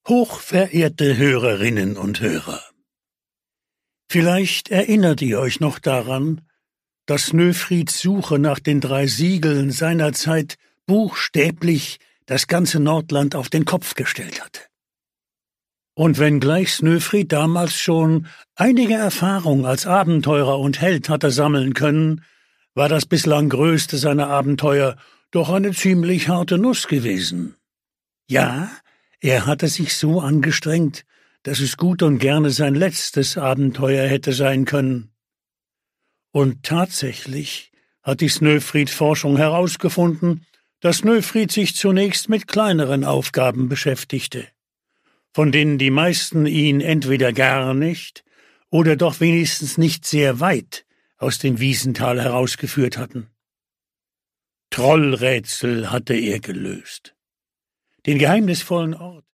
Hochverehrte Hörerinnen und Hörer, vielleicht erinnert ihr euch noch daran, dass Snøfrids Suche nach den 3 Siegeln seinerzeit buchstäblich das ganze Nordland auf den Kopf gestellt hatte. Und wenngleich Snøfrid damals schon einige Erfahrung als Abenteurer und Held hatte sammeln können, war das bislang größte seiner Abenteuer doch eine ziemlich harte Nuss gewesen. Ja, er hatte sich so angestrengt, dass es gut und gerne sein letztes Abenteuer hätte sein können. Und tatsächlich hat die Snøfrid-Forschung herausgefunden, dass Snøfrid sich zunächst mit kleineren Aufgaben beschäftigte, von denen die meisten ihn entweder gar nicht oder doch wenigstens nicht sehr weit aus dem Wiesental herausgeführt hatten. Trollrätsel hatte er gelöst. Den geheimnisvollen Ort